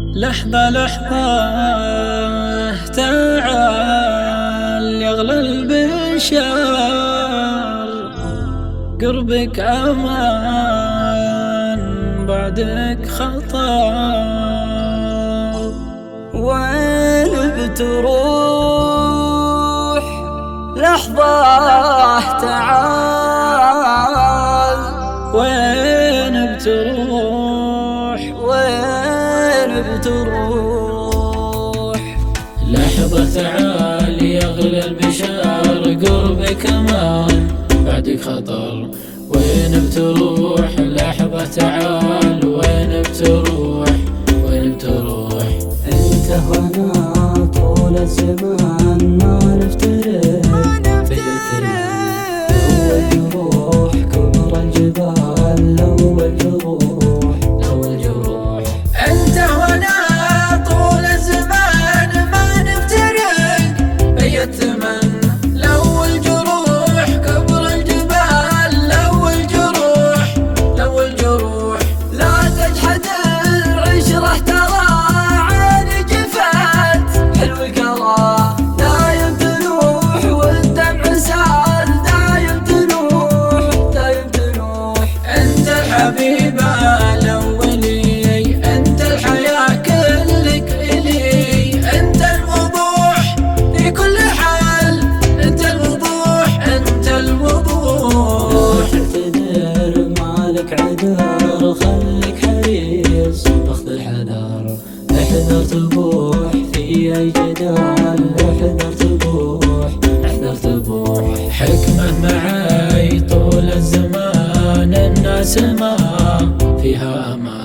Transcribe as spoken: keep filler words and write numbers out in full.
لحظة لحظة تعال يغلى البشر، قربك أمان بعدك خطر. وين بتروح لحظة تعال، وين بتروح وين بتروح لحظة تعال يغلى البشر، قربك أمان بعدك خطر. وين بتروح لحظة تعال، وين بتروح وين بتروح انت وانا طول الزمان ما نفترق في الفرق. اول جروح كبر الجبال، اول جروح اول جروح انت وانا طول الزمان ما نفترق بي الثمن. لو الجروح كبر الجبال، لو الجروح لو الجروح لا تجحد العشرة ترى عيني جفت حلو الكرى، دايم تلوح والدمع سال، دايم تلوح دايم تلوح. انت الحبيبة الاولي، انت الحياة كلك الي، انت الوضوح في كل حال، انت الوضوح انت الوضوح. اعتذر مالك عذر، خليك حريص اخذ الحذر. احذر تبوح في اي جدال، احذر تبوح احذر تبوح. حكمة معاي طول الزمان، الناس ما فيها امان.